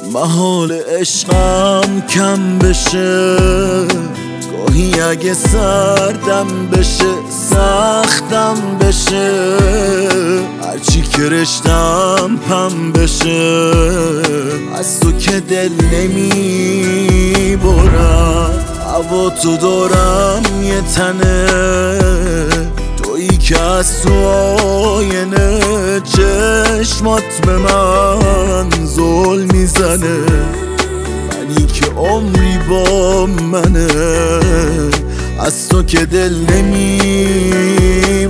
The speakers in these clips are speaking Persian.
محال عشقم کم بشه، گاهی اگه سردم بشه سختم بشه، هرچی که رشتم پم بشه، از تو که دل نمی برم. هوا تو دارم یه تنه، تویی که از تو آینه چشمات به من ظلم میزنه. منی که عمری با منه، از تو که دل نمی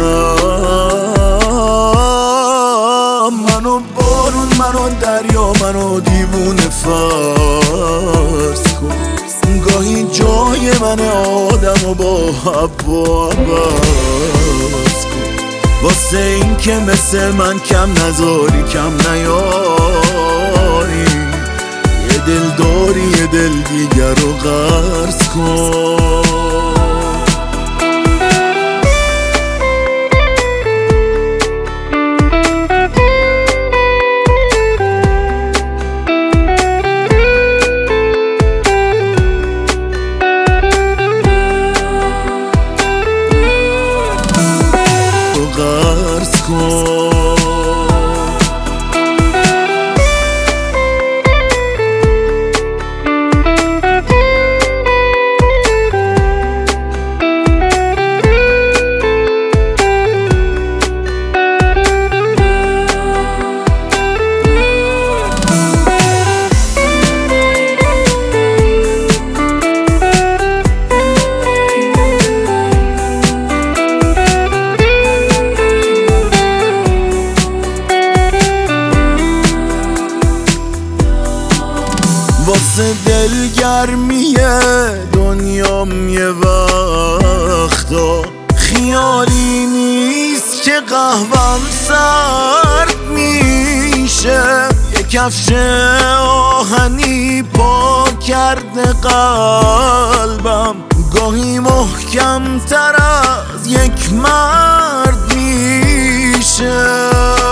برم. منو بارون، منو دریا، منو دیوونه فرض کن. گاهی جای من آدم و با هوا عوض کن، واسه این که مثل من کم نذاری، کم نیاری. یه دل داری یه دل دیگر رو قرض کن. قرض کن. واسه دلگرمی دنیام یه وقتا خیالی نیست که قهوم سرد میشه. یه کفش آهنی پاک کرده قلبم، گاهی محکم تر از یک مرد میشه.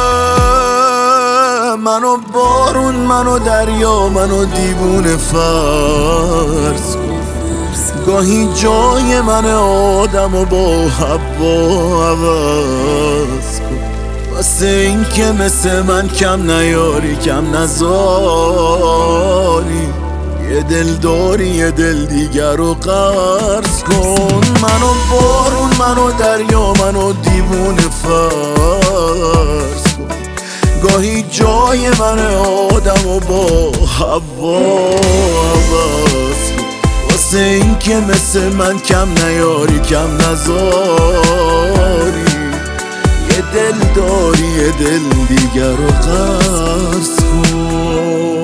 منو بارون، منو دریا، منو دیوونه فرض کن. گاهی جای من آدم و با هوا عوض کن، واسه این که مثل من کم نیاری، کم نذاری. یه دل داری یه دل دیگر رو قرض کن. منو بارون، منو دریا، منو دیوونه فرض کن. گاهی جای من آدم و با هوا عوض کن، واسه این که مثل من کم نیاری، کم نذاری. یه دل داری یه دل دیگر رو قرض کن.